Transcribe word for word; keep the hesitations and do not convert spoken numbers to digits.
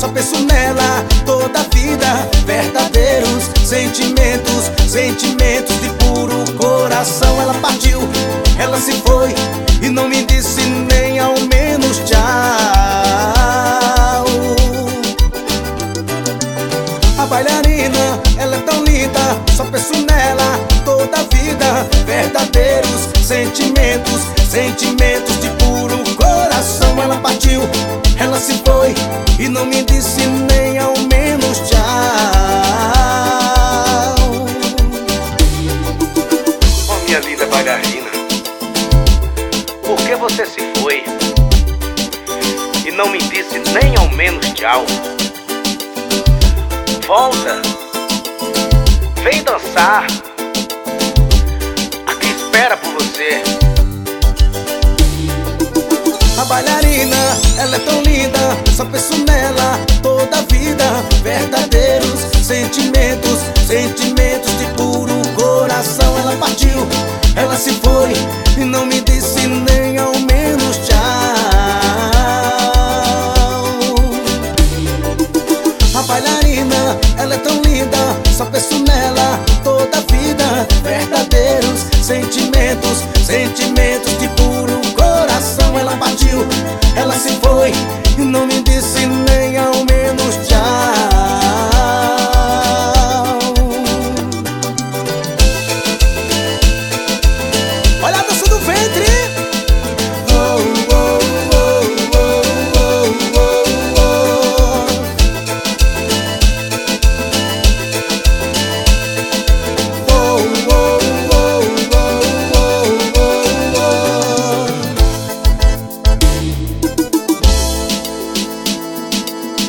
só penso nela toda a vida. Verdadeiros sentimentos, sentimentos de puro coração. Ela partiu, ela se foi e não me disse nem ao menos tchau. A bailarina, ela é tão linda, só penso nela toda a vida. Verdadeiros sentimentos, sentimentos de puro coração. Ela partiu, ela se foi e não me disse nem ao menos tchau. Oh, minha linda bailarina, por que você se foi e não me disse nem ao menos tchau? Volta, vem dançar, aqui espera por você. A bailarina, ela é tão linda, só penso nela toda a vida. Verdadeiros sentimentos, sentimentos de puro coração. Ela partiu, ela se foi e não me deu